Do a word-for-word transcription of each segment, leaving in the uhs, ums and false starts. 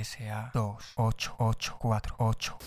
S A dos ocho ocho cuatro ocho.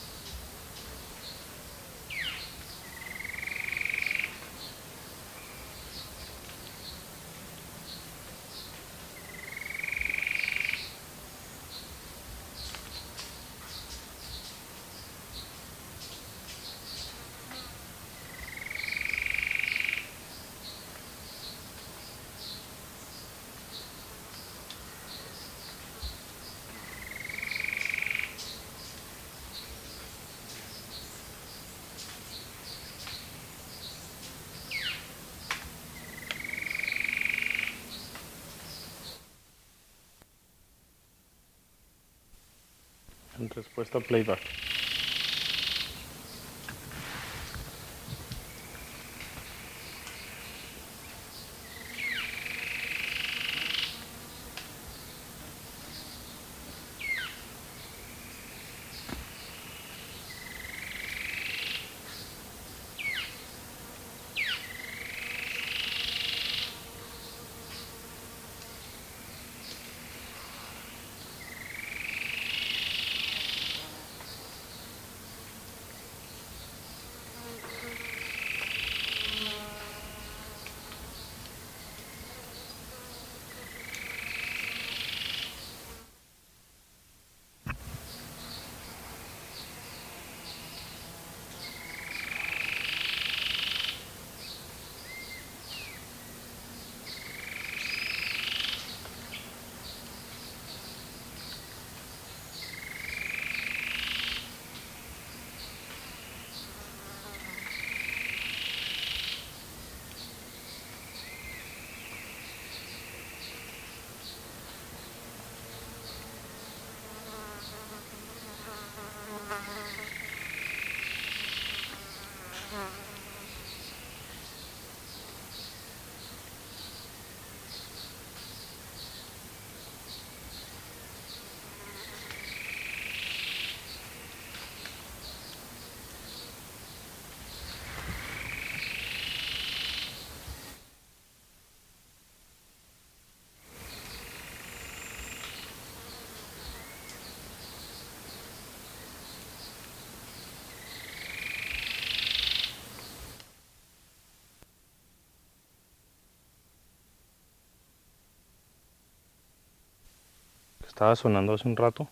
En respuesta playback. Estaba sonando hace un rato,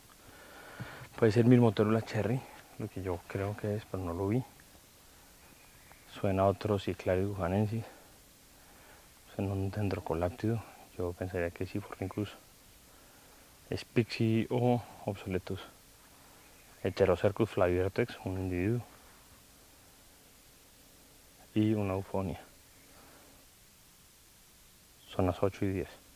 puede ser mi Motorola Cherry, lo que yo creo que es, pero no lo vi. Suena otro Cyclarius gujanensis, suena un dendrocoláptido, yo pensaría que sí, Fornicus Spixi o Obsoletus. Heterocercus flavivertex, un individuo, y una eufonia. Son las ocho y diez.